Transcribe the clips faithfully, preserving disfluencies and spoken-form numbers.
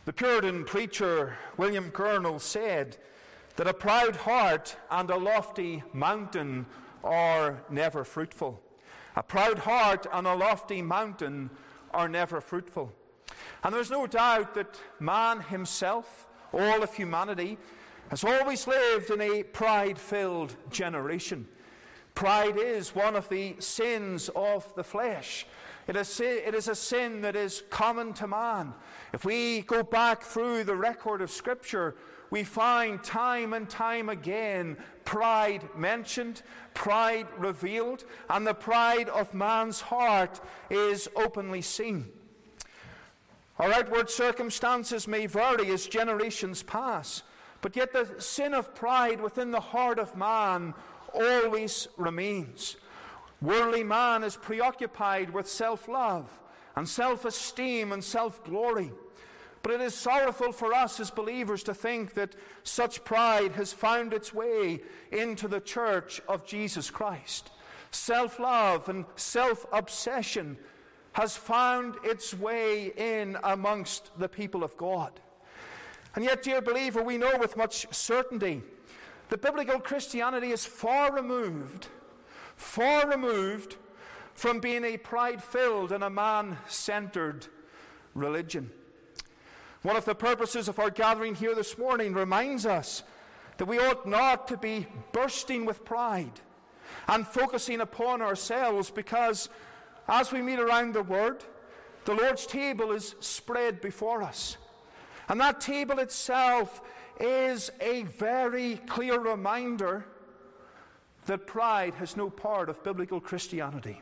The Puritan preacher William Gurnall said that a proud heart and a lofty mountain are never fruitful. A proud heart and a lofty mountain are never fruitful. And there's no doubt that man himself, all of humanity, has always lived in a pride-filled generation. Pride is one of the sins of the flesh. It is, it is a sin that is common to man. If we go back through the record of Scripture, we find time and time again pride mentioned, pride revealed, and the pride of man's heart is openly seen. Our outward circumstances may vary as generations pass, but yet the sin of pride within the heart of man always remains. Worldly man is preoccupied with self-love and self-esteem and self-glory. But it is sorrowful for us as believers to think that such pride has found its way into the church of Jesus Christ. Self-love and self-obsession has found its way in amongst the people of God. And yet, dear believer, we know with much certainty that biblical Christianity is far removed, far removed from being a pride-filled and a man-centered religion. One of the purposes of our gathering here this morning reminds us that we ought not to be bursting with pride and focusing upon ourselves, because as we meet around the Word, the Lord's table is spread before us. And that table itself is a very clear reminder that pride has no part of biblical Christianity.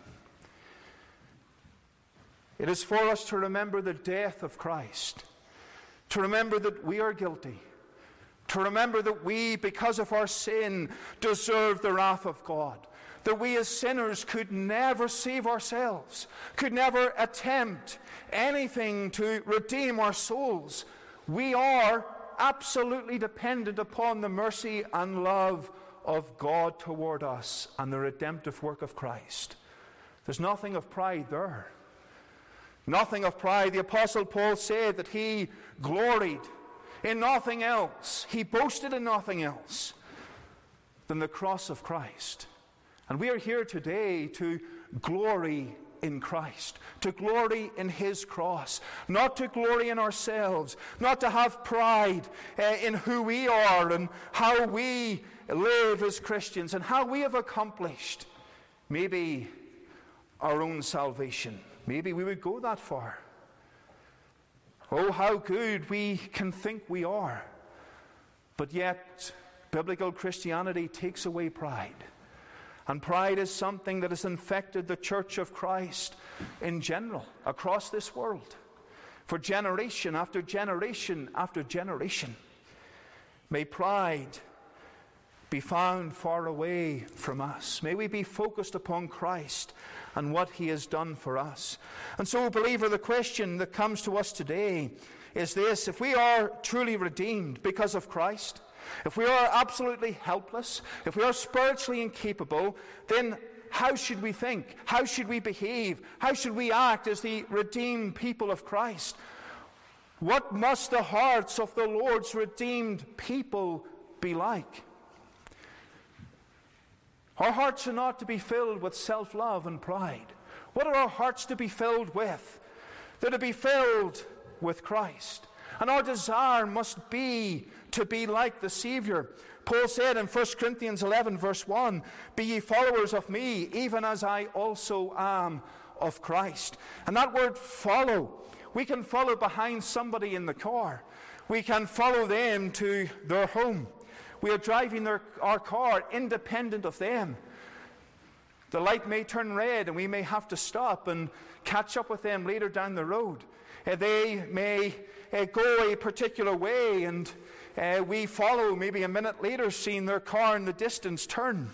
It is for us to remember the death of Christ, to remember that we are guilty, to remember that we, because of our sin, deserve the wrath of God, that we as sinners could never save ourselves, could never attempt anything to redeem our souls. We are absolutely dependent upon the mercy and love of God toward us and the redemptive work of Christ. There's nothing of pride there. Nothing of pride. The Apostle Paul said that he gloried in nothing else. He boasted in nothing else than the cross of Christ. And we are here today to glory in Christ, to glory in His cross, not to glory in ourselves, not to have pride uh, in who we are and how we live as Christians and how we have accomplished maybe our own salvation. Maybe we would go that far. Oh, how good we can think we are. But yet, biblical Christianity takes away pride. And pride is something that has infected the Church of Christ in general, across this world, for generation after generation after generation. May pride be found far away from us. May we be focused upon Christ and what He has done for us. And so, believer, the question that comes to us today is this: if we are truly redeemed because of Christ, if we are absolutely helpless, if we are spiritually incapable, then how should we think? How should we behave? How should we act as the redeemed people of Christ? What must the hearts of the Lord's redeemed people be like? Our hearts are not to be filled with self-love and pride. What are our hearts to be filled with? They're to be filled with Christ. And our desire must be to be like the Savior. Paul said in First Corinthians eleven, verse one, "Be ye followers of me, even as I also am of Christ." And that word follow, we can follow behind somebody in the car. We can follow them to their home. We are driving their, our car independent of them. The light may turn red and we may have to stop and catch up with them later down the road. Uh, they may uh, go a particular way and uh, we follow maybe a minute later, seeing their car in the distance turn.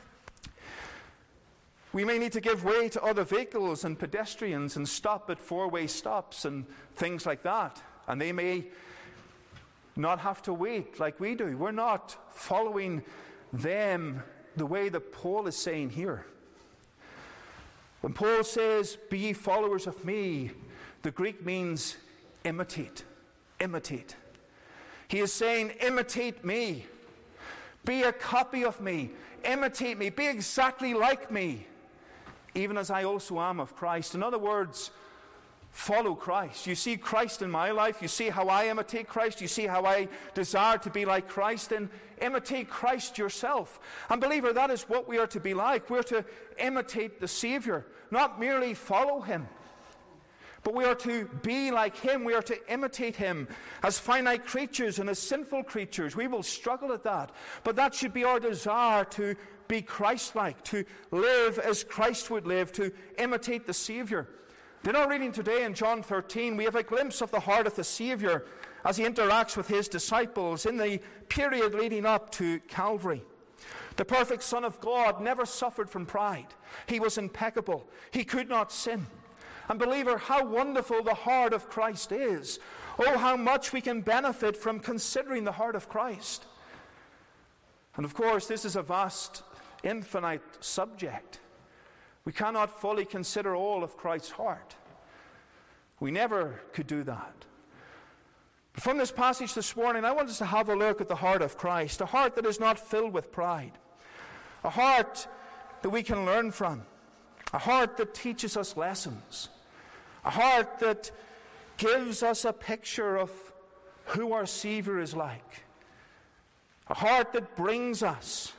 We may need to give way to other vehicles and pedestrians and stop at four-way stops and things like that. And they may not have to wait like we do. We're not following them the way that Paul is saying here. When Paul says, "Be ye followers of me," the Greek means imitate. imitate. He is saying, imitate me. Be a copy of me. Imitate me. Be exactly like me, even as I also am of Christ. In other words, follow Christ. You see Christ in my life. You see how I imitate Christ. You see how I desire to be like Christ. Then imitate Christ yourself. And believer, that is what we are to be like. We're to imitate the Savior, not merely follow him. But we are to be like him. We are to imitate him. As finite creatures and as sinful creatures, we will struggle at that. But that should be our desire, to be Christ-like, to live as Christ would live, to imitate the Savior. In our reading today in John thirteen, we have a glimpse of the heart of the Savior as he interacts with his disciples in the period leading up to Calvary. The perfect Son of God never suffered from pride. He was impeccable. He could not sin. And believer, how wonderful the heart of Christ is. Oh, how much we can benefit from considering the heart of Christ. And of course, this is a vast, infinite subject. We cannot fully consider all of Christ's heart. We never could do that. But from this passage this morning, I want us to have a look at the heart of Christ, a heart that is not filled with pride, a heart that we can learn from, a heart that teaches us lessons, a heart that gives us a picture of who our Savior is like, a heart that brings us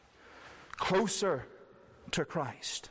closer to Christ.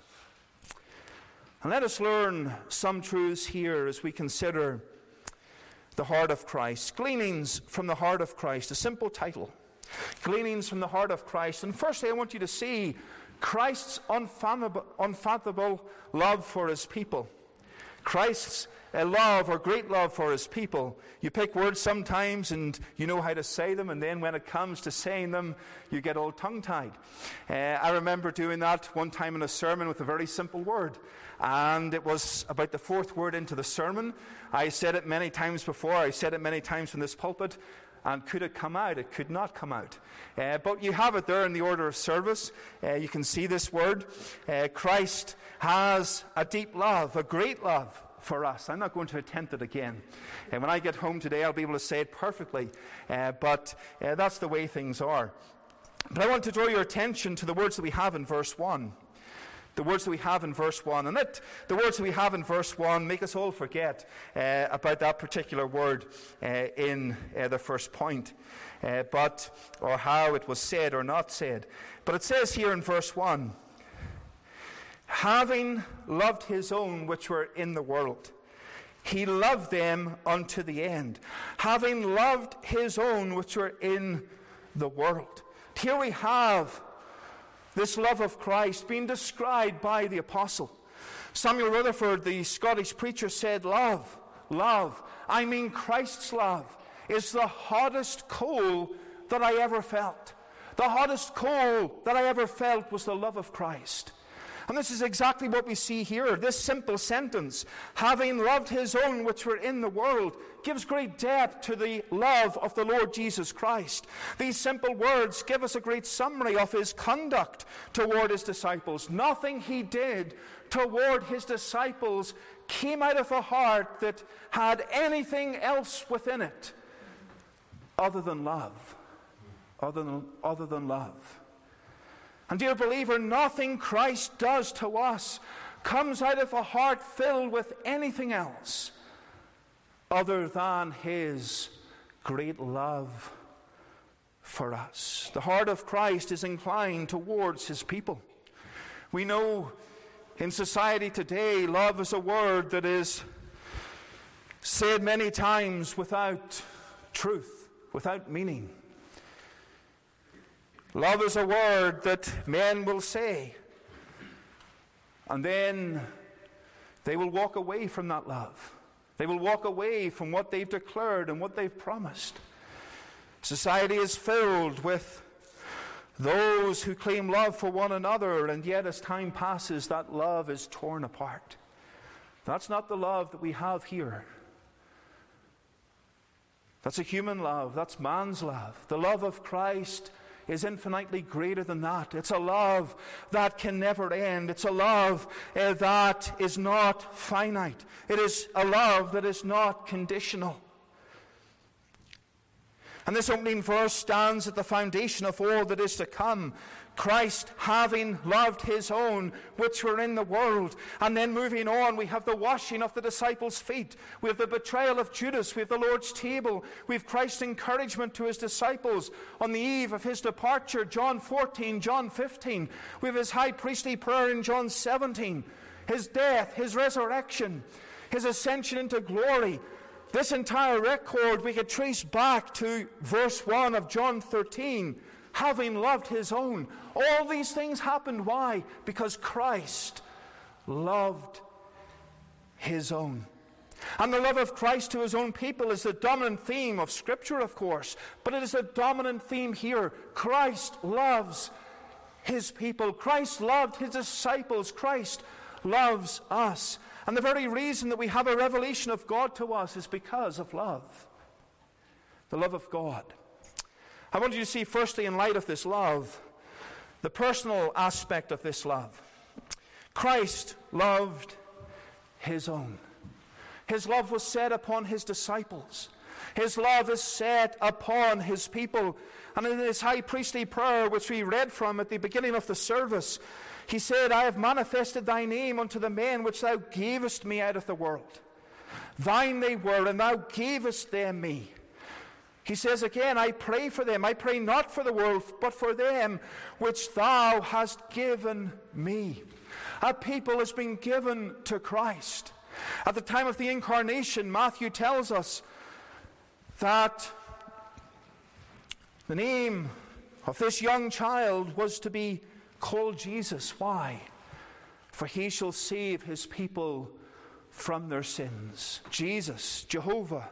And let us learn some truths here as we consider the heart of Christ. Gleanings from the heart of Christ, a simple title. Gleanings from the heart of Christ. And firstly, I want you to see Christ's unfathomable, unfathomable love for his people. Christ's uh, love or great love for his people. You pick words sometimes and you know how to say them, and then when it comes to saying them, you get all tongue-tied. Uh, I remember doing that one time in a sermon with a very simple word. And it was about the fourth word into the sermon. I said it many times before. I said it many times from this pulpit. And could it come out? It could not come out. Uh, but you have it there in the order of service. Uh, you can see this word. Uh, Christ has a deep love, a great love for us. I'm not going to attempt it again. And when I get home today, I'll be able to say it perfectly. Uh, but uh, that's the way things are. But I want to draw your attention to the words that we have in verse one. The words that we have in verse one. And let the words that we have in verse one make us all forget uh, about that particular word uh, in uh, the first point. Uh, but, or how it was said or not said. But it says here in verse one, having loved his own which were in the world, he loved them unto the end. Having loved his own which were in the world. Here we have this love of Christ being described by the apostle. Samuel Rutherford, the Scottish preacher, said, love, love, I mean Christ's love, is the hottest coal that I ever felt. The hottest coal that I ever felt was the love of Christ. And this is exactly what we see here. This simple sentence, having loved his own which were in the world, gives great depth to the love of the Lord Jesus Christ. These simple words give us a great summary of his conduct toward his disciples. Nothing he did toward his disciples came out of a heart that had anything else within it other than love. Other than, other than love. And dear believer, nothing Christ does to us comes out of a heart filled with anything else other than his great love for us. The heart of Christ is inclined towards his people. We know in society today, love is a word that is said many times without truth, without meaning. Love is a word that men will say, and then they will walk away from that love. They will walk away from what they've declared and what they've promised. Society is filled with those who claim love for one another, and yet as time passes, that love is torn apart. That's not the love that we have here. That's a human love. That's man's love. The love of Christ is infinitely greater than that. It's a love that can never end. It's a love uh, that is not finite. It is a love that is not conditional. And this opening verse stands at the foundation of all that is to come. Christ having loved his own which were in the world. And then moving on, we have the washing of the disciples' feet. We have the betrayal of Judas. We have the Lord's table. We have Christ's encouragement to his disciples on the eve of his departure, John fourteen, John fifteen. We have his high priestly prayer in John seventeen. His death, his resurrection, his ascension into glory. This entire record we could trace back to verse one of John thirteen, having loved his own. All these things happened. Why? Because Christ loved his own. And the love of Christ to his own people is the dominant theme of Scripture, of course, but it is a dominant theme here. Christ loves his people. Christ loved his disciples. Christ loves us. And the very reason that we have a revelation of God to us is because of love. The love of God. I want you to see, firstly, in light of this love, the personal aspect of this love. Christ loved his own. His love was set upon his disciples. His love is set upon his people. And in his high priestly prayer, which we read from at the beginning of the service, he said, I have manifested thy name unto the men which thou gavest me out of the world. Thine they were, and thou gavest them me. He says again, I pray for them. I pray not for the world, but for them which thou hast given me. A people has been given to Christ. At the time of the incarnation, Matthew tells us that the name of this young child was to be called Jesus. Why? For he shall save his people from their sins. Jesus, Jehovah,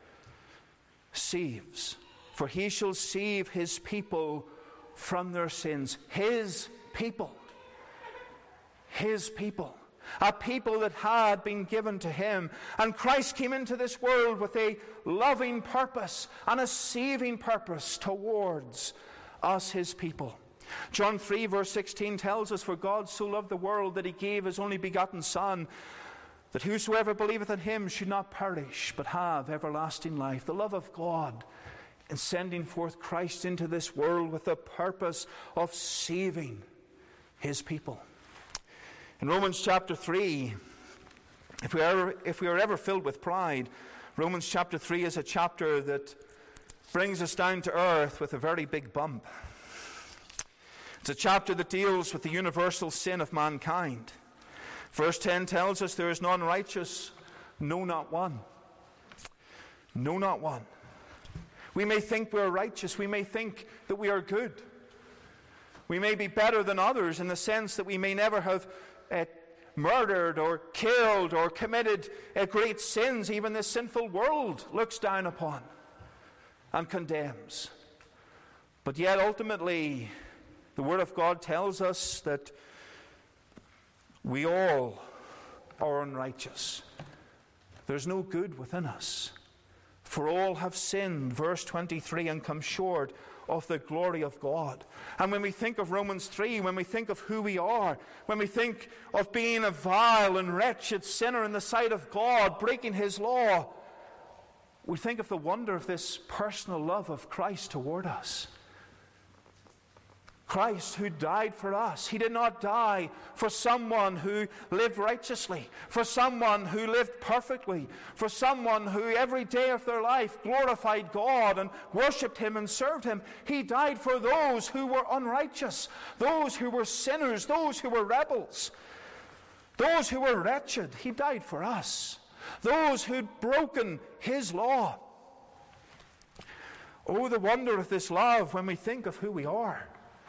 saves. For he shall save his people from their sins. His people. His people. A people that had been given to him. And Christ came into this world with a loving purpose and a saving purpose towards us, his people. John three verse sixteen tells us, for God so loved the world that he gave his only begotten Son, that whosoever believeth in him should not perish, but have everlasting life. The love of God in sending forth Christ into this world with the purpose of saving his people. In Romans chapter three, if we are, if we are ever filled with pride, Romans chapter three is a chapter that brings us down to earth with a very big bump. It's a chapter that deals with the universal sin of mankind. Verse ten tells us, there is none righteous, no, not one. No, not one. We may think we're righteous. We may think that we are good. We may be better than others in the sense that we may never have uh, murdered or killed or committed uh, great sins even this sinful world looks down upon and condemns. But yet ultimately, the Word of God tells us that we all are unrighteous. There's no good within us. For all have sinned, verse twenty-three, and come short of the glory of God. And when we think of Romans three, when we think of who we are, when we think of being a vile and wretched sinner in the sight of God, breaking his law, we think of the wonder of this personal love of Christ toward us. Christ who died for us. He did not die for someone who lived righteously, for someone who lived perfectly, for someone who every day of their life glorified God and worshipped him and served him. He died for those who were unrighteous, those who were sinners, those who were rebels, those who were wretched. He died for us, those who'd broken his law. Oh, the wonder of this love when we think of who we are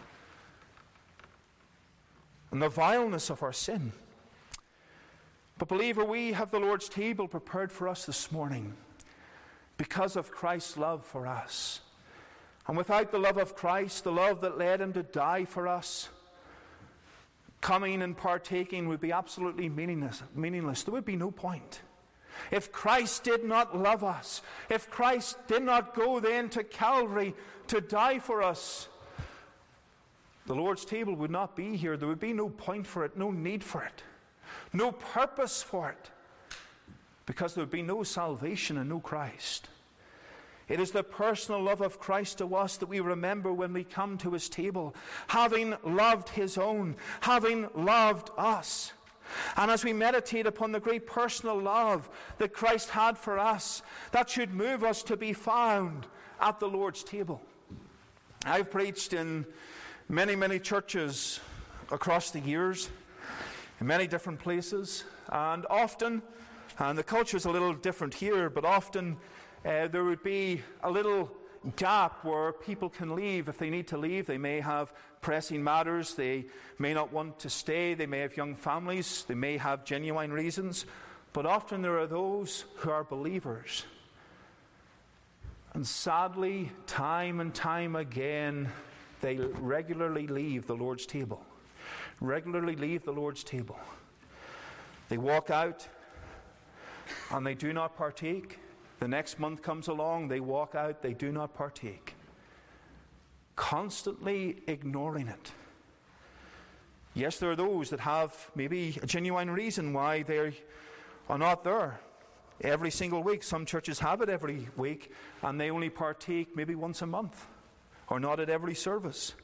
and the vileness of our sin. But believer, we have the Lord's table prepared for us this morning because of Christ's love for us. And without the love of Christ, the love that led him to die for us, coming and partaking would be absolutely meaningless. meaningless. There would be no point. If Christ did not love us, if Christ did not go then to Calvary to die for us, the Lord's table would not be here. There would be no point for it, no need for it, no purpose for it, because there would be no salvation and no Christ. It is the personal love of Christ to us that we remember when we come to his table, having loved his own, having loved us. And as we meditate upon the great personal love that Christ had for us, that should move us to be found at the Lord's table. I've preached in many, many churches across the years, in many different places, and often, and the culture is a little different here, but often uh, there would be a little gap where people can leave if they need to leave. They may have pressing matters, they may not want to stay, they may have young families, they may have genuine reasons, but often there are those who are believers. And sadly, time and time again, they regularly leave the Lord's table. Regularly leave the Lord's table. They walk out and they do not partake. The next month comes along, they walk out, they do not partake. Constantly ignoring it. Yes, there are those that have maybe a genuine reason why they are not there every single week. Some churches have it every week, and they only partake maybe once a month, or not at every service.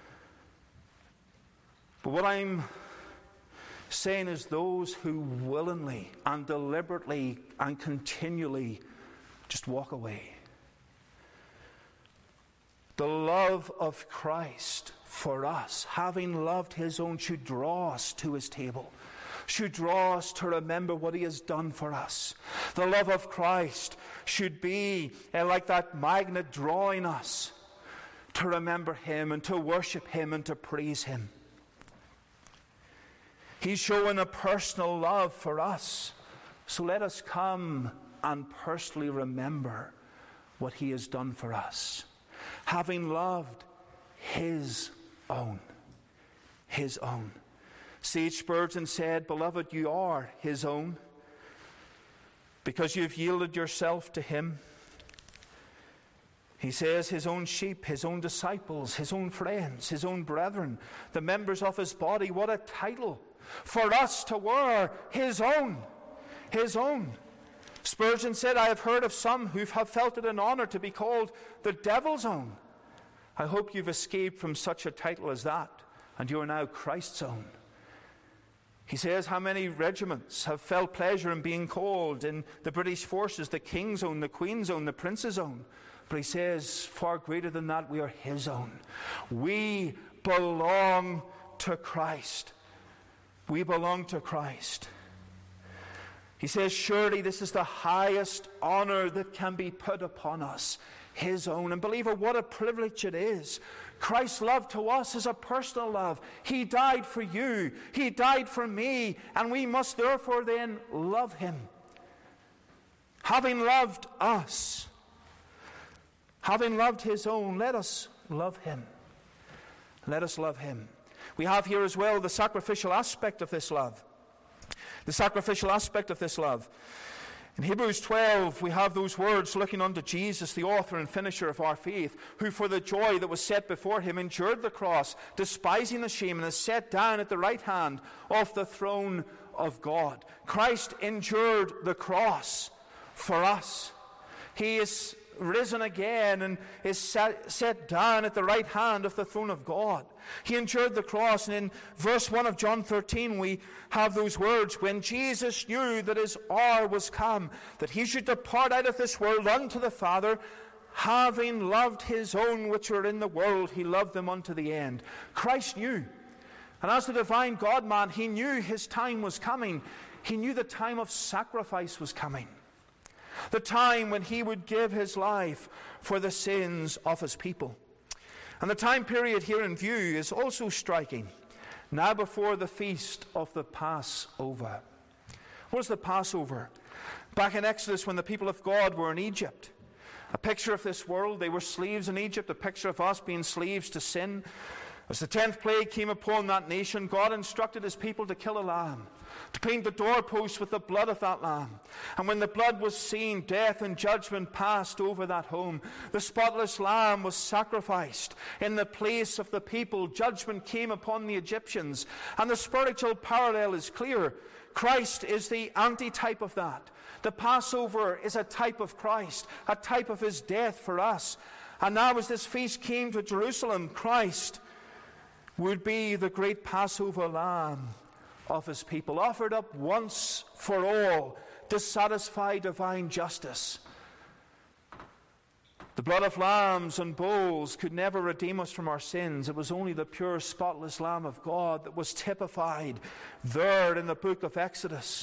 But what I'm saying is those who willingly and deliberately and continually just walk away. The love of Christ for us, having loved his own, should draw us to his table, should draw us to remember what he has done for us. The love of Christ should be uh, like that magnet drawing us to remember him and to worship him and to praise him. He's showing a personal love for us. So let us come and personally remember what he has done for us. Having loved his own. His own. C H Spurgeon said, "Beloved, you are his own because you've yielded yourself to him." He says his own sheep, his own disciples, his own friends, his own brethren, the members of his body. What a title for us to wear, his own. His own. Spurgeon said, "I have heard of some who have felt it an honor to be called the devil's own." I hope you've escaped from such a title as that, and you are now Christ's own. He says, how many regiments have felt pleasure in being called in the British forces the King's own, the Queen's own, the Prince's own. But he says, far greater than that, we are his own. We belong to Christ. We belong to Christ. He says, surely this is the highest honor that can be put upon us, his own. And believer, what a privilege it is. Christ's love to us is a personal love. He died for you. He died for me. And we must therefore then love him. Having loved us, having loved his own, let us love him. Let us love him. We have here as well the sacrificial aspect of this love. The sacrificial aspect of this love. In Hebrews twelve, we have those words, looking unto Jesus, the author and finisher of our faith, who for the joy that was set before him endured the cross, despising the shame, and is set down at the right hand of the throne of God. Christ endured the cross for us. He is risen again and is set, set down at the right hand of the throne of God. He endured the cross, and in verse one of John thirteen we have those words, when Jesus knew that his hour was come, that he should depart out of this world unto the Father, having loved his own which were in the world, he loved them unto the end. Christ knew, and as the divine God-man, he knew his time was coming. He knew the time of sacrifice was coming. The time when he would give his life for the sins of his people. And the time period here in view is also striking. Now before the feast of the Passover. What is the Passover? Back in Exodus, when the people of God were in Egypt. A picture of this world. They were slaves in Egypt. A picture of us being slaves to sin. As the tenth plague came upon that nation, God instructed his people to kill a lamb, to paint the doorposts with the blood of that lamb. And when the blood was seen, death and judgment passed over that home. The spotless lamb was sacrificed in the place of the people. Judgment came upon the Egyptians. And the spiritual parallel is clear. Christ is the antitype of that. The Passover is a type of Christ, a type of his death for us. And now as this feast came to Jerusalem, Christ would be the great Passover lamb of his people, offered up once for all to satisfy divine justice. The blood of lambs and bulls could never redeem us from our sins. It was only the pure, spotless Lamb of God that was typified there in the book of Exodus.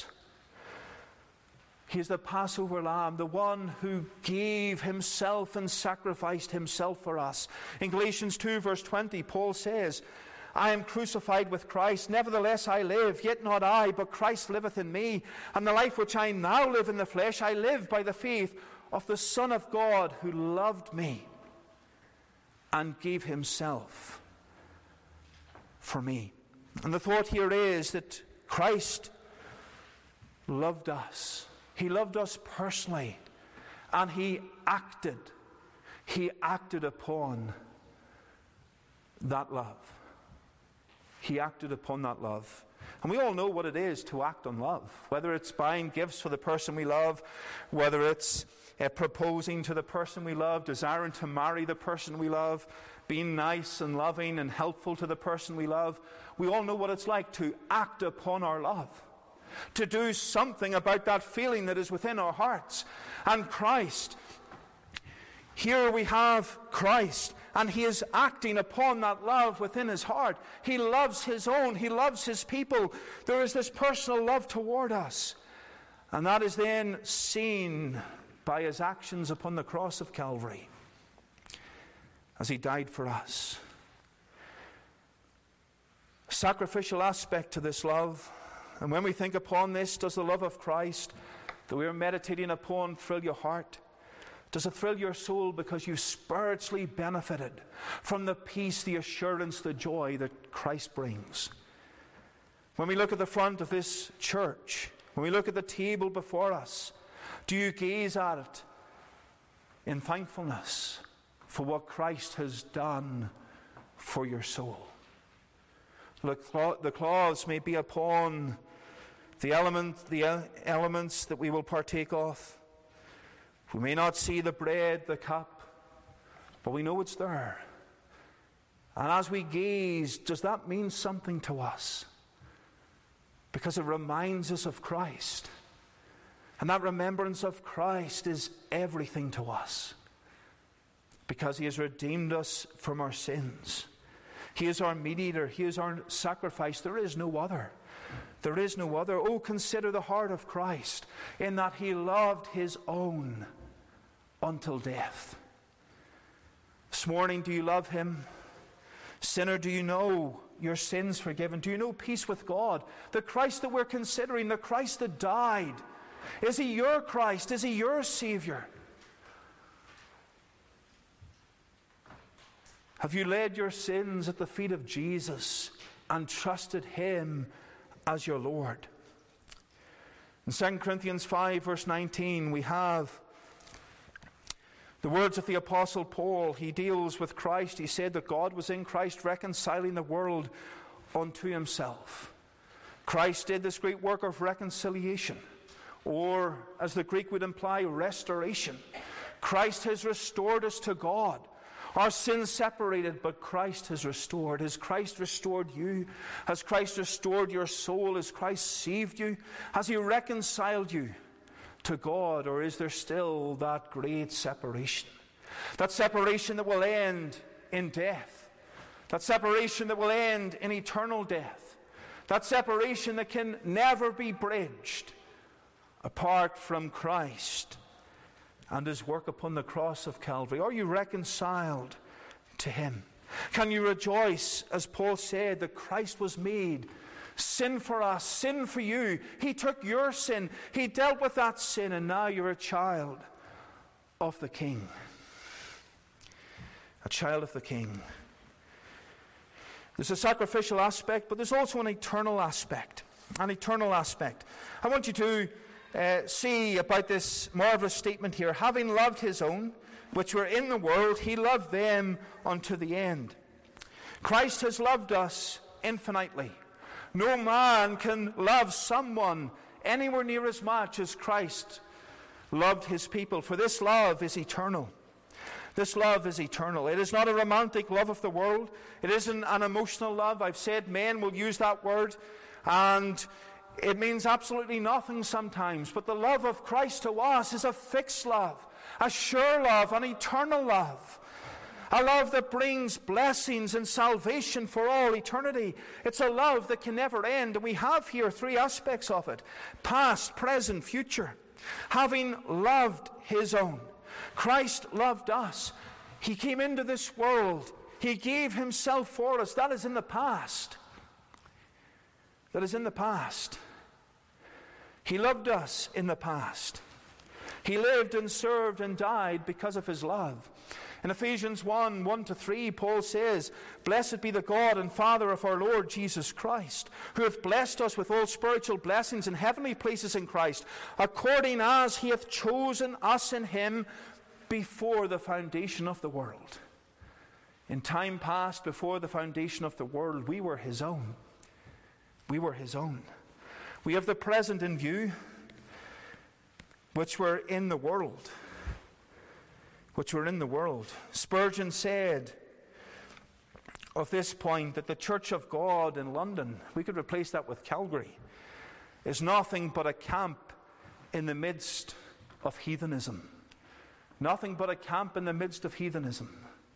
He is the Passover Lamb, the one who gave himself and sacrificed himself for us. In Galatians two, verse twenty, Paul says, I am crucified with Christ, nevertheless I live, yet not I, but Christ liveth in me. And the life which I now live in the flesh, I live by the faith of the Son of God, who loved me and gave himself for me. And the thought here is that Christ loved us. He loved us personally, and he acted. He acted upon that love. He acted upon that love. And we all know what it is to act on love, whether it's buying gifts for the person we love, whether it's uh, proposing to the person we love, desiring to marry the person we love, being nice and loving and helpful to the person we love. We all know what it's like to act upon our love, to do something about that feeling that is within our hearts. And Christ, here we have Christ, and he is acting upon that love within his heart. He loves his own. He loves his people. There is this personal love toward us. And that is then seen by his actions upon the cross of Calvary as he died for us. A sacrificial aspect to this love. And when we think upon this, does the love of Christ that we are meditating upon thrill your heart? Does it thrill your soul because you spiritually benefited from the peace, the assurance, the joy that Christ brings? When we look at the front of this church, when we look at the table before us, do you gaze at it in thankfulness for what Christ has done for your soul? Look, the claws may be upon the element, the elements that we will partake of. We may not see the bread, the cup, but we know it's there. And as we gaze, does that mean something to us? Because it reminds us of Christ. And that remembrance of Christ is everything to us. Because he has redeemed us from our sins. He is our mediator. He is our sacrifice. There is no other. There is no other. Oh, consider the heart of Christ in that he loved his own until death. This morning, do you love him? Sinner, do you know your sins forgiven? Do you know peace with God? The Christ that we're considering, the Christ that died, is he your Christ? Is he your Savior? Have you laid your sins at the feet of Jesus and trusted him as your Lord? In Second Corinthians five, verse nineteen, we have the words of the Apostle Paul. He deals with Christ. He said that God was in Christ reconciling the world unto himself. Christ did this great work of reconciliation, or as the Greek would imply, restoration. Christ has restored us to God. Our sins separated, but Christ has restored. Has Christ restored you? Has Christ restored your soul? Has Christ saved you? Has he reconciled you to God? Or is there still that great separation? That separation that will end in death. That separation that will end in eternal death. That separation that can never be bridged apart from Christ and his work upon the cross of Calvary. Are you reconciled to him? Can you rejoice, as Paul said, that Christ was made sin for us, sin for you? He took your sin, he dealt with that sin, and now you're a child of the King. A child of the King. There's a sacrificial aspect, but there's also an eternal aspect. An eternal aspect. I want you to Uh, see about this marvelous statement here. Having loved his own, which were in the world, he loved them unto the end. Christ has loved us infinitely. No man can love someone anywhere near as much as Christ loved his people. For this love is eternal. This love is eternal. It is not a romantic love of the world. It isn't an emotional love. I've said men will use that word, and it means absolutely nothing sometimes. But the love of Christ to us is a fixed love, a sure love, an eternal love. A love that brings blessings and salvation for all eternity. It's a love that can never end. And we have here three aspects of it: past, present, future. Having loved his own. Christ loved us. He came into this world. He gave himself for us. That is in the past. That is in the past. He loved us in the past. He lived and served and died because of his love. In Ephesians one, one to three, Paul says, "Blessed be the God and Father of our Lord Jesus Christ, who hath blessed us with all spiritual blessings in heavenly places in Christ, according as he hath chosen us in him before the foundation of the world." In time past, before the foundation of the world, we were his own. We were his own. We have the present in view, which were in the world. which were in the world. Spurgeon said of this point that the Church of God in London, we could replace that with Calgary, is nothing but a camp in the midst of heathenism. Nothing but a camp in the midst of heathenism.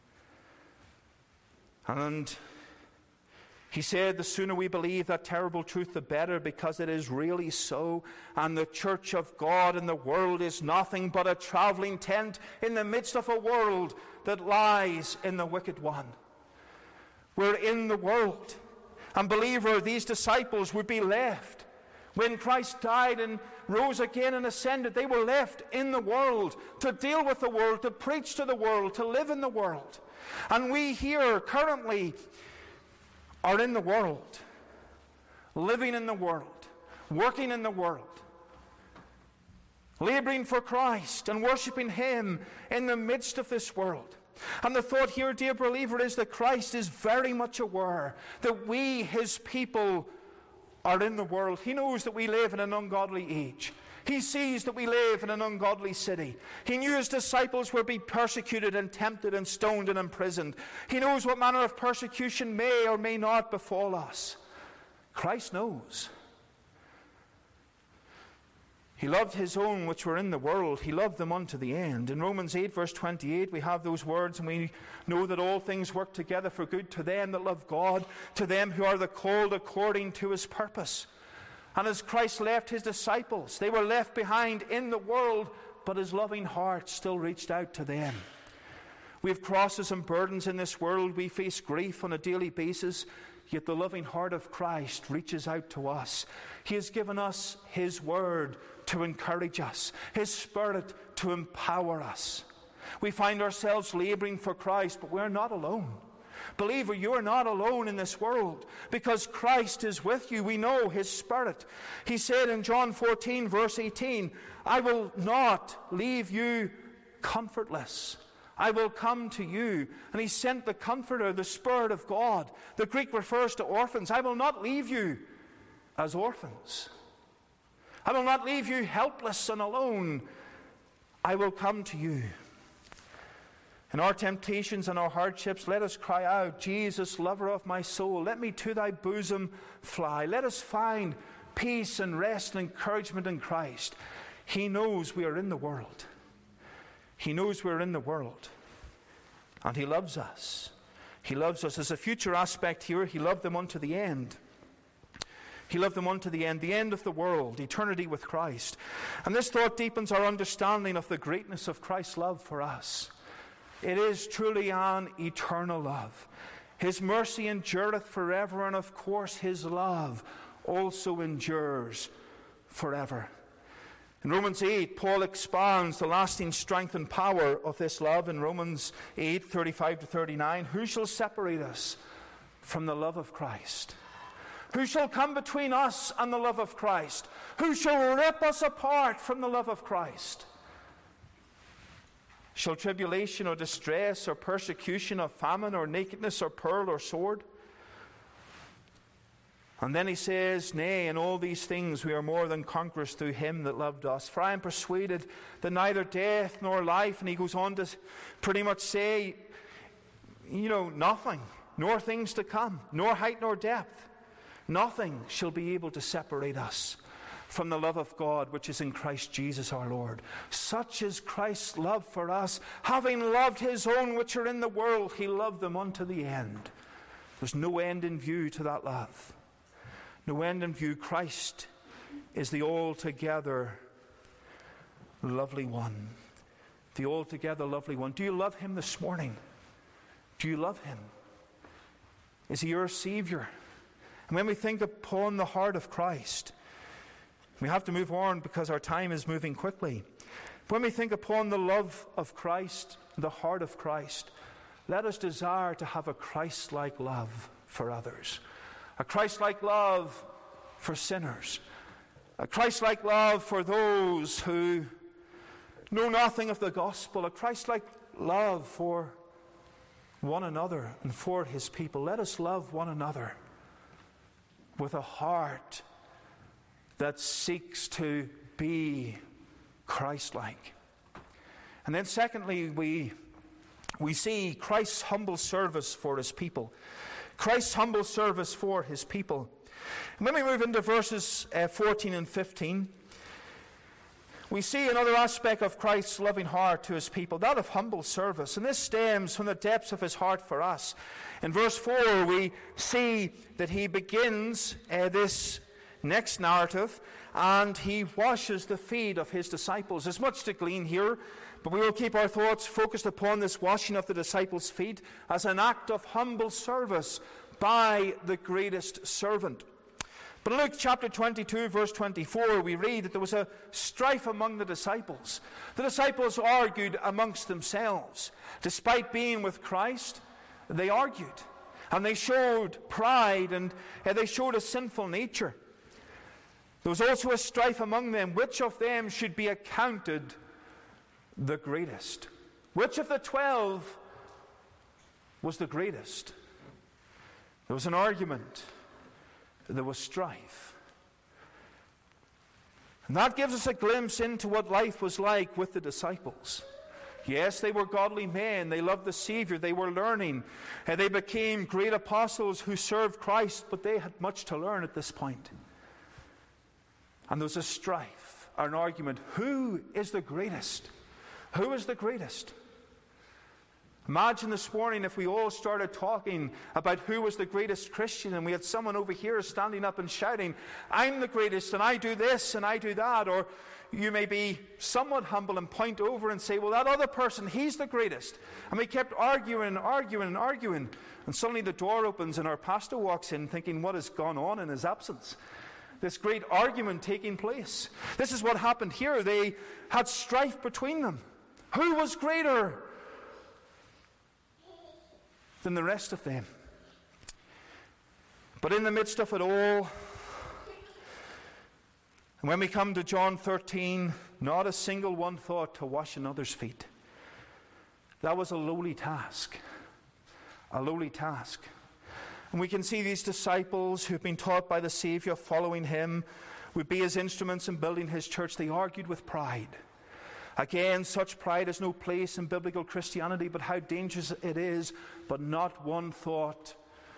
And he said, the sooner we believe that terrible truth, the better, because it is really so. And the Church of God in the world is nothing but a traveling tent in the midst of a world that lies in the wicked one. We're in the world. And believer, these disciples would be left. When Christ died and rose again and ascended, they were left in the world to deal with the world, to preach to the world, to live in the world. And we here currently are in the world, living in the world, working in the world, laboring for Christ and worshiping him in the midst of this world. And the thought here, dear believer, is that Christ is very much aware that we, his people, are in the world. He knows that we live in an ungodly age. He sees that we live in an ungodly city. He knew his disciples would be persecuted and tempted and stoned and imprisoned. He knows what manner of persecution may or may not befall us. Christ knows. He loved his own which were in the world. He loved them unto the end. In Romans eight, verse twenty-eight, we have those words, and we know that all things work together for good to them that love God, to them who are the called according to his purpose. And as Christ left his disciples, they were left behind in the world, but his loving heart still reached out to them. We have crosses and burdens in this world. We face grief on a daily basis, yet the loving heart of Christ reaches out to us. He has given us his word to encourage us, his Spirit to empower us. We find ourselves laboring for Christ, but we're not alone. Believer, you are not alone in this world, because Christ is with you. We know his Spirit. He said in John fourteen, verse eighteen, I will not leave you comfortless. I will come to you. And he sent the Comforter, the Spirit of God. The Greek refers to orphans. I will not leave you as orphans. I will not leave you helpless and alone. I will come to you. In our temptations and our hardships, let us cry out, Jesus, lover of my soul, let me to thy bosom fly. Let us find peace and rest and encouragement in Christ. He knows we are in the world. He knows we're in the world. And he loves us. He loves us. As a future aspect here, he loved them unto the end. He loved them unto the end, the end of the world, eternity with Christ. And this thought deepens our understanding of the greatness of Christ's love for us. It is truly an eternal love. His mercy endureth forever, and of course his love also endures forever. In Romans eight, Paul expounds the lasting strength and power of this love in Romans eight, thirty-five to thirty-nine. Who shall separate us from the love of Christ? Who shall come between us and the love of Christ? Who shall rip us apart from the love of Christ? Shall tribulation or distress or persecution or famine or nakedness or peril or sword? And then he says, nay, in all these things we are more than conquerors through him that loved us. For I am persuaded that neither death nor life, and he goes on to pretty much say, you know, nothing, nor things to come, nor height nor depth, nothing shall be able to separate us from the love of God which is in Christ Jesus our Lord. Such is Christ's love for us. Having loved his own which are in the world, he loved them unto the end. There's no end in view to that love. No end in view. Christ is the altogether lovely one. The altogether lovely one. Do you love him this morning? Do you love him? Is he your Savior? And when we think upon the heart of Christ, we have to move on because our time is moving quickly. When we think upon the love of Christ, the heart of Christ, let us desire to have a Christ-like love for others. A Christ-like love for sinners. A Christ-like love for those who know nothing of the gospel. A Christ-like love for one another and for his people. Let us love one another with a heart that seeks to be Christ-like. And then secondly, we, we see Christ's humble service for his people. Christ's humble service for his people. And when we move into verses uh, fourteen and fifteen, we see another aspect of Christ's loving heart to his people, that of humble service. And this stems from the depths of his heart for us. In verse four, we see that he begins uh, this next narrative, and he washes the feet of his disciples. There's much to glean here, but we will keep our thoughts focused upon this washing of the disciples' feet as an act of humble service by the greatest servant. But in Luke chapter twenty-two, verse twenty-four, we read that there was a strife among the disciples. The disciples argued amongst themselves. Despite being with Christ, they argued. And they showed pride, and uh, they showed a sinful nature. There was also a strife among them. Which of them should be accounted the greatest? Which of the twelve was the greatest? There was an argument. There was strife. And that gives us a glimpse into what life was like with the disciples. Yes, they were godly men. They loved the Savior. They were learning. And they became great apostles who served Christ, but they had much to learn at this point. And there was a strife, an argument. Who is the greatest? Who is the greatest? Imagine this morning if we all started talking about who was the greatest Christian, and we had someone over here standing up and shouting, I'm the greatest, and I do this, and I do that. Or you may be somewhat humble and point over and say, well, that other person, he's the greatest. And we kept arguing and arguing and arguing. And suddenly the door opens and our pastor walks in thinking, what has gone on in his absence? This great argument taking place. This is what happened here. They had strife between them. Who was greater than the rest of them? But in the midst of it all, and when we come to John thirteen, not a single one thought to wash another's feet. That was a lowly task. A lowly task. And we can see these disciples who've been taught by the Savior, following him, would be his instruments in building his church. They argued with pride. Again, such pride has no place in biblical Christianity, but how dangerous it is. But not one thought,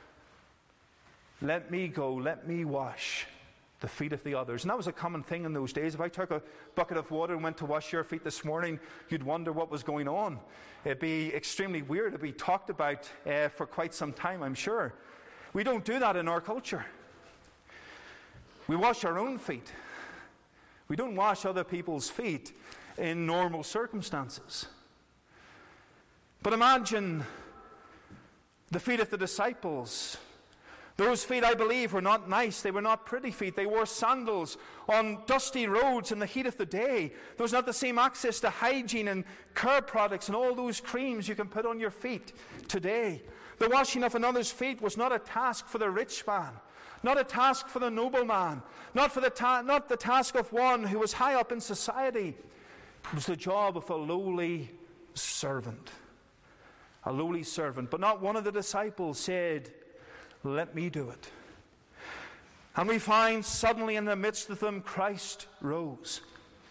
let me go, let me wash the feet of the others. And that was a common thing in those days. If I took a bucket of water and went to wash your feet this morning, you'd wonder what was going on. It'd be extremely weird. It'd be talked about uh, for quite some time, I'm sure. We don't do that in our culture. We wash our own feet. We don't wash other people's feet in normal circumstances. But imagine the feet of the disciples. Those feet, I believe, were not nice. They were not pretty feet. They wore sandals on dusty roads in the heat of the day. There was not the same access to hygiene and care products and all those creams you can put on your feet today. The washing of another's feet was not a task for the rich man, not a task for the nobleman, not for the ta- not the task of one who was high up in society. It was the job of a lowly servant. A lowly servant. But not one of the disciples said, let me do it. And we find suddenly in the midst of them, Christ rose.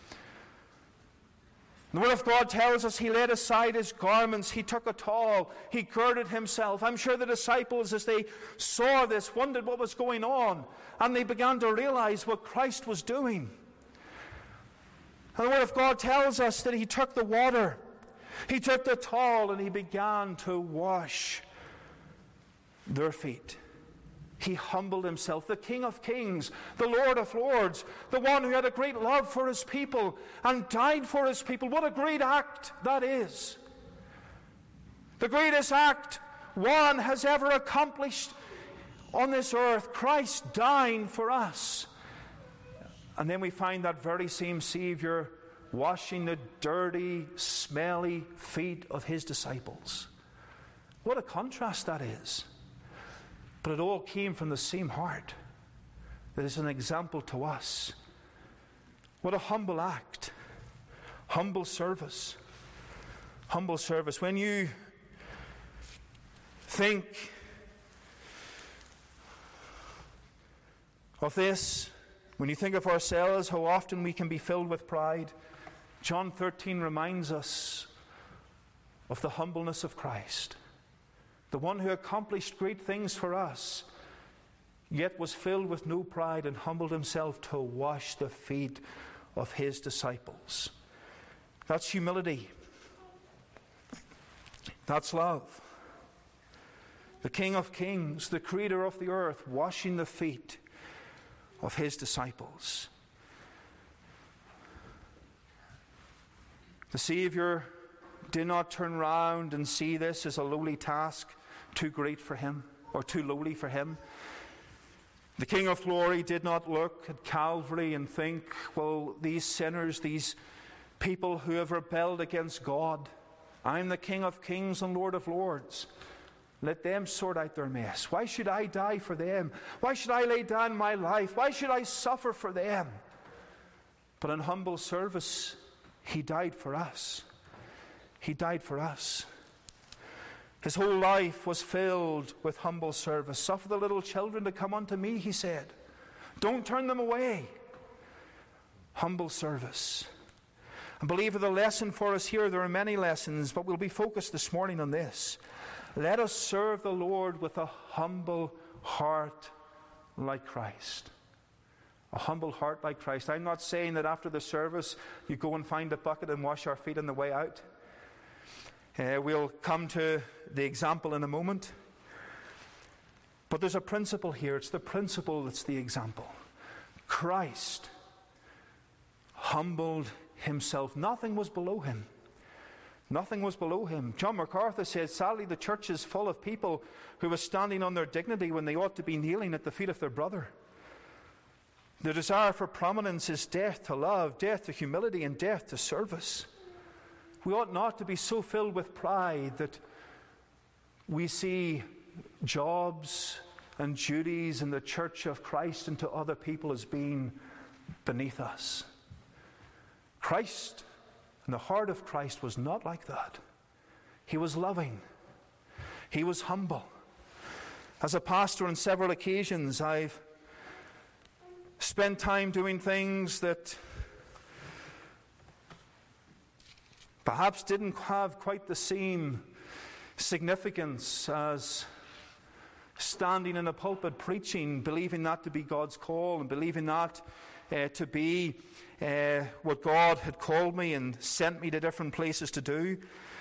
The Word of God tells us he laid aside his garments, he took a towel, he girded himself. I'm sure the disciples, as they saw this, wondered what was going on, and they began to realize what Christ was doing. And the Word of God tells us that he took the water, he took the towel, and he began to wash their feet. He humbled himself, the King of Kings, the Lord of Lords, the one who had a great love for his people and died for his people. What a great act that is. The greatest act one has ever accomplished on this earth, Christ dying for us. And then we find that very same Savior washing the dirty, smelly feet of his disciples. What a contrast that is. But it all came from the same heart that is an example to us. What a humble act. Humble service. Humble service. When you think of this, when you think of ourselves, how often we can be filled with pride, John thirteen reminds us of the humbleness of Christ. The one who accomplished great things for us, yet was filled with no pride and humbled himself to wash the feet of his disciples. That's humility. That's love. The King of Kings, the Creator of the earth, washing the feet of his disciples. The Savior did not turn round and see this as a lowly task, too great for him, or too lowly for him. The King of Glory did not look at Calvary and think, well, these sinners, these people who have rebelled against God, I'm the King of Kings and Lord of Lords. Let them sort out their mess. Why should I die for them? Why should I lay down my life? Why should I suffer for them? But in humble service, he died for us. He died for us. His whole life was filled with humble service. Suffer the little children to come unto me, he said. Don't turn them away. Humble service. And believer, the lesson for us here, there are many lessons, but we'll be focused this morning on this. Let us serve the Lord with a humble heart like Christ. A humble heart like Christ. I'm not saying that after the service you go and find a bucket and wash our feet on the way out. Uh, we'll come to the example in a moment. But there's a principle here. It's the principle that's the example. Christ humbled himself. Nothing was below him. Nothing was below him. John MacArthur said, sadly, the church is full of people who are standing on their dignity when they ought to be kneeling at the feet of their brother. The desire for prominence is death to love, death to humility, and death to service. We ought not to be so filled with pride that we see jobs and duties in the church of Christ and to other people as being beneath us. Christ, and the heart of Christ was not like that. He was loving. He was humble. As a pastor on several occasions, I've spent time doing things that perhaps didn't have quite the same significance as standing in a pulpit preaching, believing that to be God's call and believing that uh, to be uh, what God had called me and sent me to different places to do.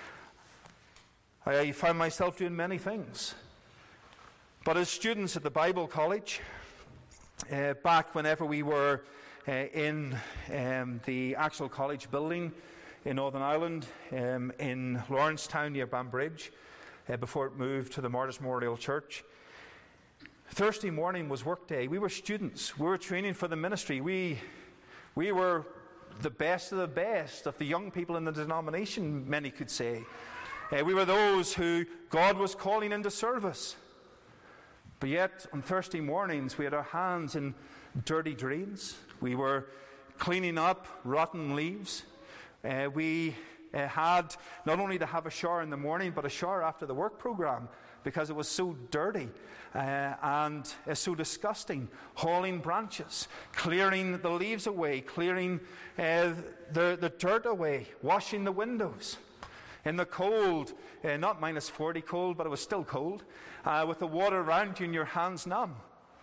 I found myself doing many things. But as students at the Bible College, uh, back whenever we were uh, in um, the actual college building in Northern Ireland, um, in Lawrencetown near Banbridge, uh, before it moved to the Martyrs Memorial Church. Thursday morning was work day. We were students. We were training for the ministry. We, we were the best of the best of the young people in the denomination, many could say. Uh, we were those who God was calling into service. But yet, on Thursday mornings, we had our hands in dirty drains. We were cleaning up rotten leaves. Uh, we uh, had not only to have a shower in the morning, but a shower after the work program, because it was so dirty uh, and uh, so disgusting. Hauling branches, clearing the leaves away, clearing uh, the, the dirt away, washing the windows. In the cold, uh, not minus forty cold, but it was still cold, uh, with the water around you and your hands numb.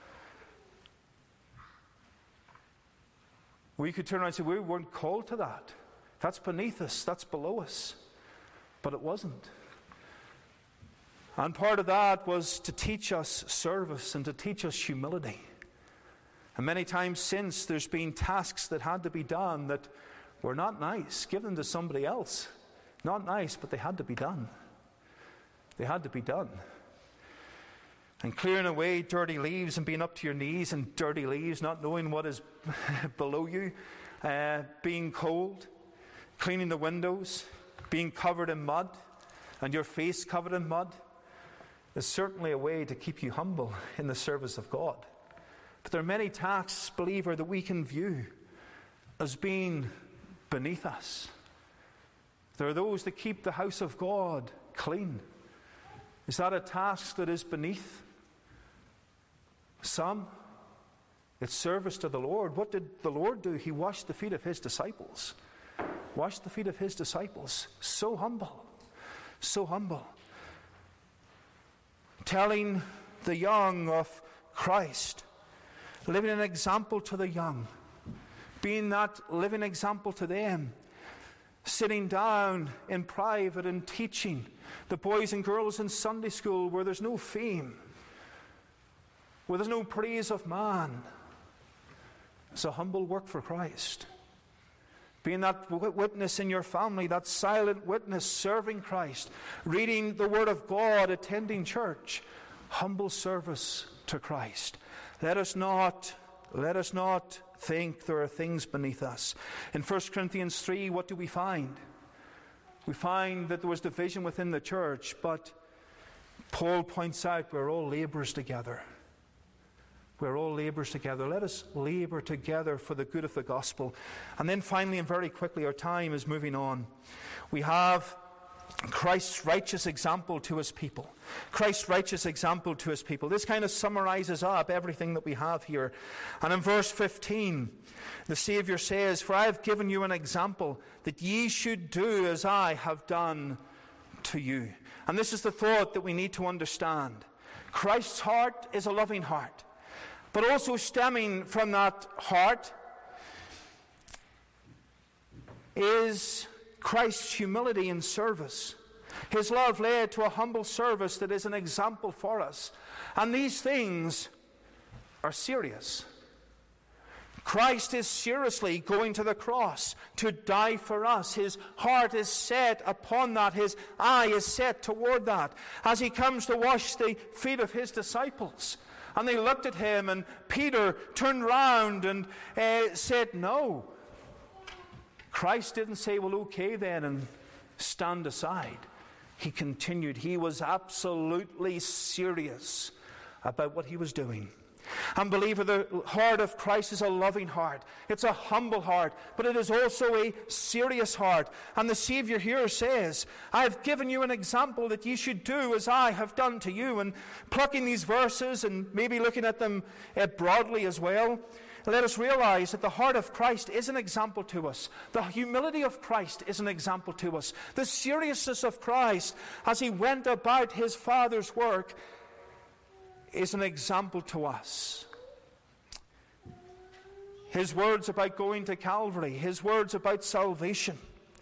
We could turn around and say, we weren't called to that. That's beneath us, that's below us. But it wasn't. And part of that was to teach us service and to teach us humility. And many times since, there's been tasks that had to be done that were not nice. Give them to somebody else. Not nice, but they had to be done. They had to be done. And clearing away dirty leaves and being up to your knees in dirty leaves, not knowing what is below you, uh, being cold, cleaning the windows, being covered in mud, and your face covered in mud, is certainly a way to keep you humble in the service of God. But there are many tasks, believer, that we can view as being beneath us. There are those that keep the house of God clean. Is that a task that is beneath some? It's service to the Lord. What did the Lord do? He washed the feet of his disciples. Washed the feet of his disciples. So humble. So humble. Telling the young of Christ. Living an example to the young. Being that living example to them. Sitting down in private and teaching the boys and girls in Sunday school where there's no fame, where there's no praise of man. It's a humble work for Christ. Being that witness in your family, that silent witness serving Christ, reading the Word of God, attending church, humble service to Christ. Let us not, let us not think there are things beneath us. In First Corinthians three, what do we find? We find that there was division within the church, but Paul points out we're all laborers together. We're all laborers together. Let us labor together for the good of the gospel. And then finally, and very quickly, our time is moving on. We have Christ's righteous example to his people. Christ's righteous example to his people. This kind of summarizes up everything that we have here. And in verse fifteen, the Savior says, "For I have given you an example, that ye should do as I have done to you." And this is the thought that we need to understand. Christ's heart is a loving heart. But also stemming from that heart is Christ's humility in service. His love led to a humble service that is an example for us. And these things are serious. Christ is seriously going to the cross to die for us. His heart is set upon that. His eye is set toward that. As he comes to wash the feet of his disciples. And they looked at him, and Peter turned round and uh, said, "No." Christ didn't say, "Well, okay then," and stand aside. He continued. He was absolutely serious about what he was doing. And believer, the heart of Christ is a loving heart. It's a humble heart, but it is also a serious heart. And the Savior here says, "I have given you an example that ye should do as I have done to you." And plucking these verses and maybe looking at them uh, broadly as well, let us realize that the heart of Christ is an example to us. The humility of Christ is an example to us. The seriousness of Christ as he went about his Father's work is an example to us. His words about going to Calvary, his words about salvation,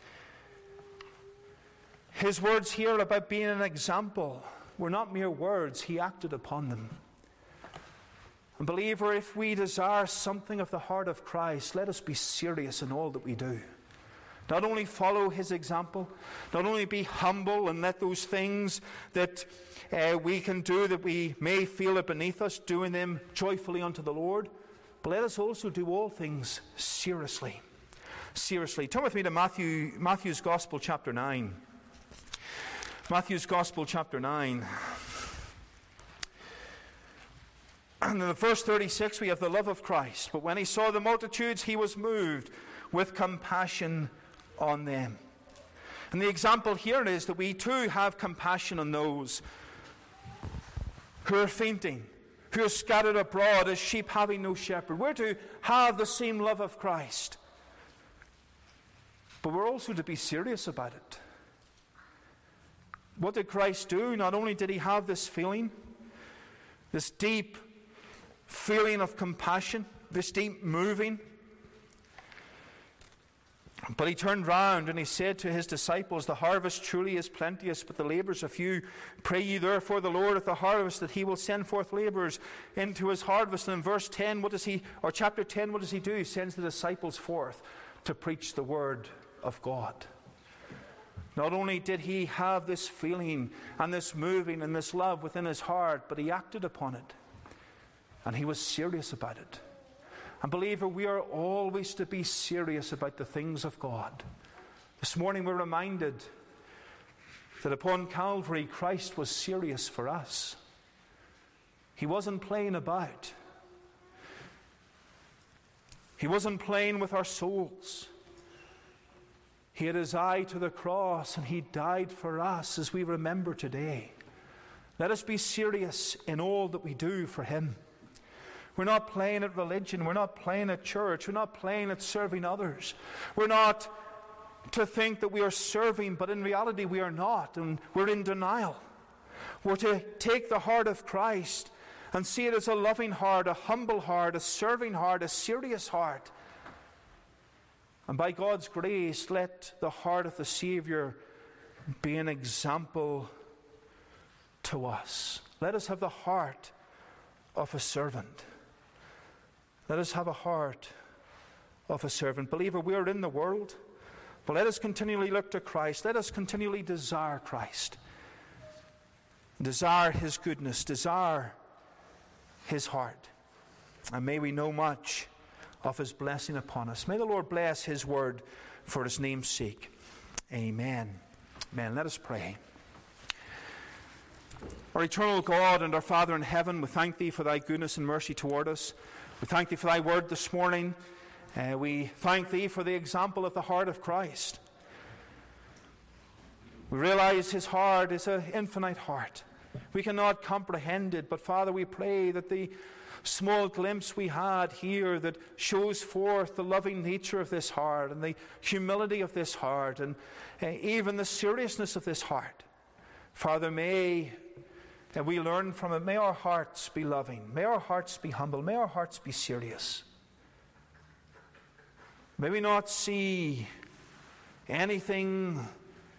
his words here about being an example were not mere words. He acted upon them. And believer, if we desire something of the heart of Christ, let us be serious in all that we do. Not only follow his example, not only be humble and let those things that uh, we can do that we may feel are beneath us, doing them joyfully unto the Lord, but let us also do all things seriously. Seriously. Turn with me to Matthew, Matthew's Gospel, chapter nine. Matthew's Gospel, chapter nine. And in the verse thirty-six, we have the love of Christ. "But when he saw the multitudes, he was moved with compassion on them." And the example here is that we too have compassion on those who are fainting, who are scattered abroad as sheep having no shepherd. We're to have the same love of Christ. But we're also to be serious about it. What did Christ do? Not only did he have this feeling, this deep feeling of compassion, this deep moving, but he turned round and he said to his disciples, the harvest truly is plenteous, but the labourers are few. Pray ye therefore the Lord of the harvest that he will send forth labourers into his harvest. And in verse ten, what does he, or chapter ten, what does he do? He sends the disciples forth to preach the word of God. Not only did he have this feeling and this moving and this love within his heart, but he acted upon it. And he was serious about it. And believer, we are always to be serious about the things of God. This morning we're reminded that upon Calvary, Christ was serious for us. He wasn't playing about. He wasn't playing with our souls. He had his eye to the cross and he died for us, as we remember today. Let us be serious in all that we do for him. We're not playing at religion. We're not playing at church. We're not playing at serving others. We're not to think that we are serving, but in reality we are not, and we're in denial. We're to take the heart of Christ and see it as a loving heart, a humble heart, a serving heart, a serious heart. And by God's grace, let the heart of the Savior be an example to us. Let us have the heart of a servant. Let us have a heart of a servant. Believer, we are in the world, but let us continually look to Christ. Let us continually desire Christ. Desire his goodness. Desire his heart. And may we know much of his blessing upon us. May the Lord bless his word for his name's sake. Amen. Amen. Let us pray. Our eternal God and our Father in heaven, we thank thee for thy goodness and mercy toward us. We thank thee for thy word this morning. Uh, we thank thee for the example of the heart of Christ. We realize his heart is an infinite heart. We cannot comprehend it, but Father, we pray that the small glimpse we had here that shows forth the loving nature of this heart and the humility of this heart and uh, even the seriousness of this heart. Father, may and we learn from it. May our hearts be loving. May our hearts be humble. May our hearts be serious. May we not see anything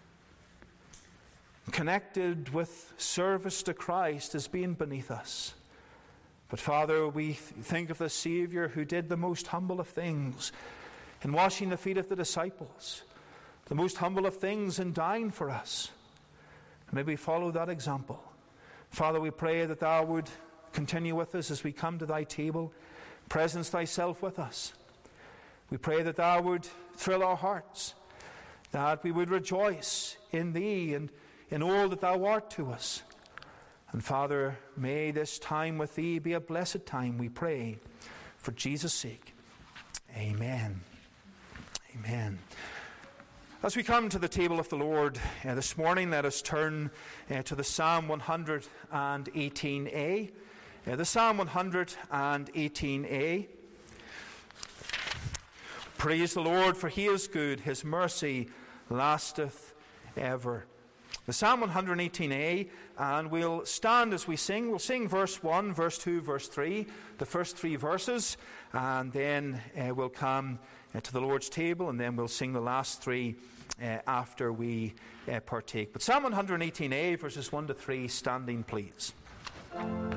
connected with service to Christ as being beneath us. But Father, we think of the Savior who did the most humble of things in washing the feet of the disciples, the most humble of things in dying for us. May we follow that example. Father, we pray that thou would continue with us as we come to thy table. Presence thyself with us. We pray that thou would thrill our hearts, that we would rejoice in thee and in all that thou art to us. And Father, may this time with thee be a blessed time, we pray, for Jesus' sake. Amen. Amen. As we come to the table of the Lord uh, this morning, let us turn uh, to the Psalm one eighteen a. Uh, the Psalm one eighteen a. Praise the Lord, for he is good, his mercy lasteth ever. The Psalm one eighteen a, and we'll stand as we sing. We'll sing verse one, verse two, verse three, the first three verses, and then uh, we'll come uh, to the Lord's table, and then we'll sing the last three uh, after we uh, partake. But Psalm one eighteen a, verses one to three, standing please.